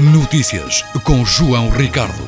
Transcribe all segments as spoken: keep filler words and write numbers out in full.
Notícias com João Ricardo.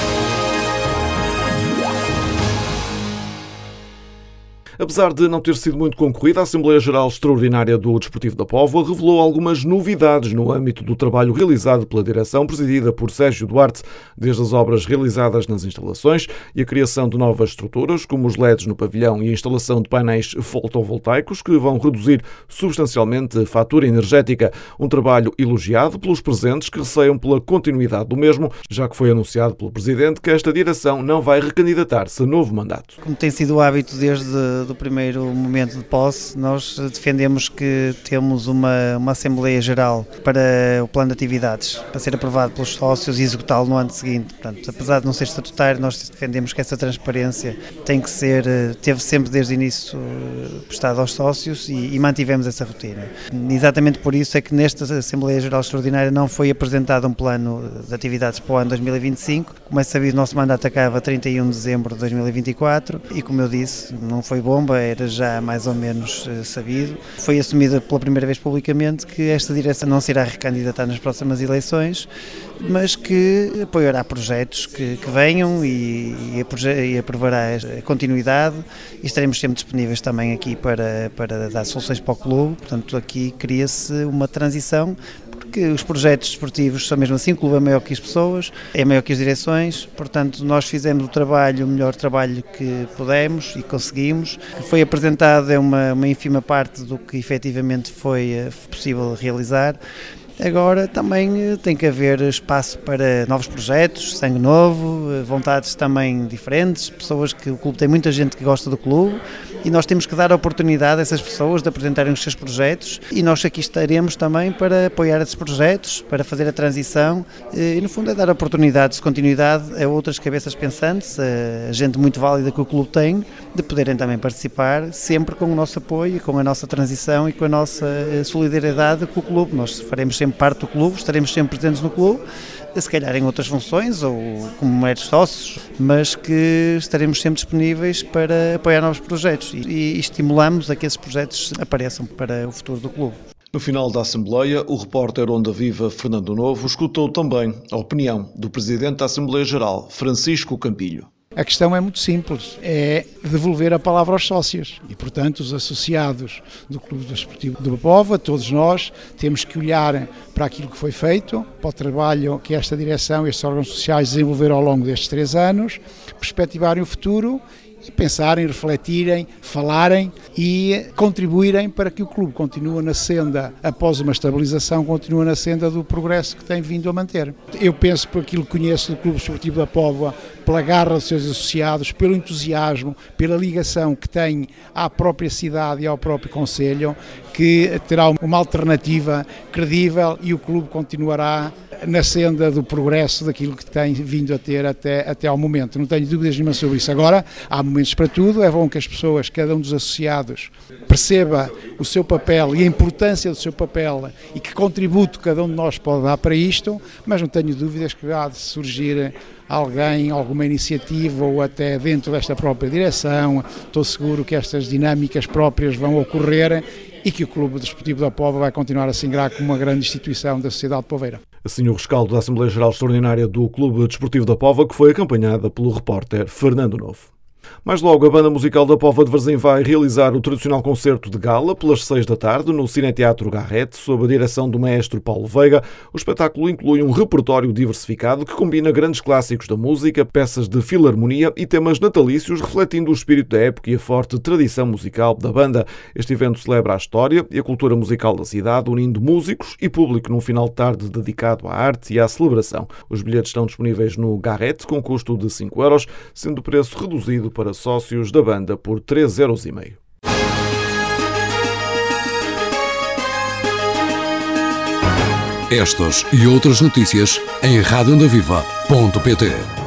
Apesar de não ter sido muito concorrida, a Assembleia Geral Extraordinária do Desportivo da Póvoa revelou algumas novidades no âmbito do trabalho realizado pela direção, presidida por Sérgio Duarte, desde as obras realizadas nas instalações e a criação de novas estruturas, como os L E Ds no pavilhão e a instalação de painéis fotovoltaicos, que vão reduzir substancialmente a fatura energética. Um trabalho elogiado pelos presentes, que receiam pela continuidade do mesmo, já que foi anunciado pelo Presidente que esta direção não vai recandidatar-se a novo mandato. Como tem sido o hábito desde do primeiro momento de posse, nós defendemos que temos uma, uma Assembleia Geral para o plano de atividades, para ser aprovado pelos sócios e executá-lo no ano seguinte. Portanto, apesar de não ser estatutário, nós defendemos que essa transparência tem que ser, teve sempre desde o início prestado aos sócios e, e mantivemos essa rotina. Exatamente por isso é que nesta Assembleia Geral Extraordinária não foi apresentado um plano de atividades para o ano dois mil e vinte e cinco. Como é sabido, o nosso mandato acaba a trinta e um de dezembro de dois mil e vinte e quatro e, como eu disse, não foi bom, era já mais ou menos uh, sabido. Foi assumida pela primeira vez publicamente que esta direção não se irá recandidatar nas próximas eleições, mas que apoiará projetos que, que venham e, e, e aprovará a continuidade, e estaremos sempre disponíveis também aqui para, para dar soluções para o clube. Portanto, aqui cria-se uma transição, porque os projetos desportivos são mesmo assim, o clube é maior que as pessoas, é maior que as direções, portanto nós fizemos o trabalho, o melhor trabalho que pudemos e conseguimos. O que foi apresentado é uma, uma ínfima parte do que efetivamente foi possível realizar. Agora também tem que haver espaço para novos projetos, sangue novo, vontades também diferentes, pessoas que o clube tem muita gente que gosta do clube e nós temos que dar a oportunidade a essas pessoas de apresentarem os seus projetos, e nós aqui estaremos também para apoiar esses projetos, para fazer a transição e no fundo é dar oportunidades de continuidade a outras cabeças pensantes, a gente muito válida que o clube tem, de poderem também participar, sempre com o nosso apoio, com a nossa transição e com a nossa solidariedade com o clube. Nós faremos sempre parte do clube, estaremos sempre presentes no clube, se calhar em outras funções ou como meros sócios, mas que estaremos sempre disponíveis para apoiar novos projetos e, e estimulamos a que esses projetos apareçam para o futuro do clube. No final da Assembleia, o repórter Onda Viva Fernando Novo escutou também a opinião do Presidente da Assembleia Geral, Francisco Campilho. A questão é muito simples, é devolver a palavra aos sócios e, portanto, os associados do Clube Desportivo da Póvoa, todos nós, temos que olhar para aquilo que foi feito, para o trabalho que esta direção e estes órgãos sociais desenvolveram ao longo destes três anos, perspectivarem o futuro e pensarem, refletirem, falarem e contribuírem para que o clube continue na senda, após uma estabilização, continue na senda do progresso que tem vindo a manter. Eu penso, por aquilo que conheço do Clube Desportivo da Póvoa, pela garra dos seus associados, pelo entusiasmo, pela ligação que tem à própria cidade e ao próprio concelho, que terá uma alternativa credível e o clube continuará na senda do progresso daquilo que tem vindo a ter até, até ao momento. Não tenho dúvidas nenhuma sobre isso. Agora, há momentos para tudo, é bom que as pessoas, cada um dos associados, perceba o seu papel e a importância do seu papel e que contributo cada um de nós pode dar para isto, mas não tenho dúvidas que há de surgir alguém, alguma iniciativa ou até dentro desta própria direção. Estou seguro que estas dinâmicas próprias vão ocorrer e que o Clube Desportivo da Póvoa vai continuar a se ingrar como uma grande instituição da sociedade poveira. Assim o rescaldo da Assembleia Geral Extraordinária do Clube Desportivo da Póvoa, que foi acompanhada pelo repórter Fernando Novo. Mais logo, a Banda Musical da Póvoa de Varzim vai realizar o tradicional concerto de gala pelas seis da tarde no Cineteatro Garrete, sob a direção do maestro Paulo Veiga. O espetáculo inclui um repertório diversificado que combina grandes clássicos da música, peças de filarmonia e temas natalícios, refletindo o espírito da época e a forte tradição musical da banda. Este evento celebra a história e a cultura musical da cidade, unindo músicos e público num final de tarde dedicado à arte e à celebração. Os bilhetes estão disponíveis no Garrete com custo de cinco euros, sendo o preço reduzido para sócios da banda por três euros e meio. Estas e outras notícias em rádio onda viva ponto pt.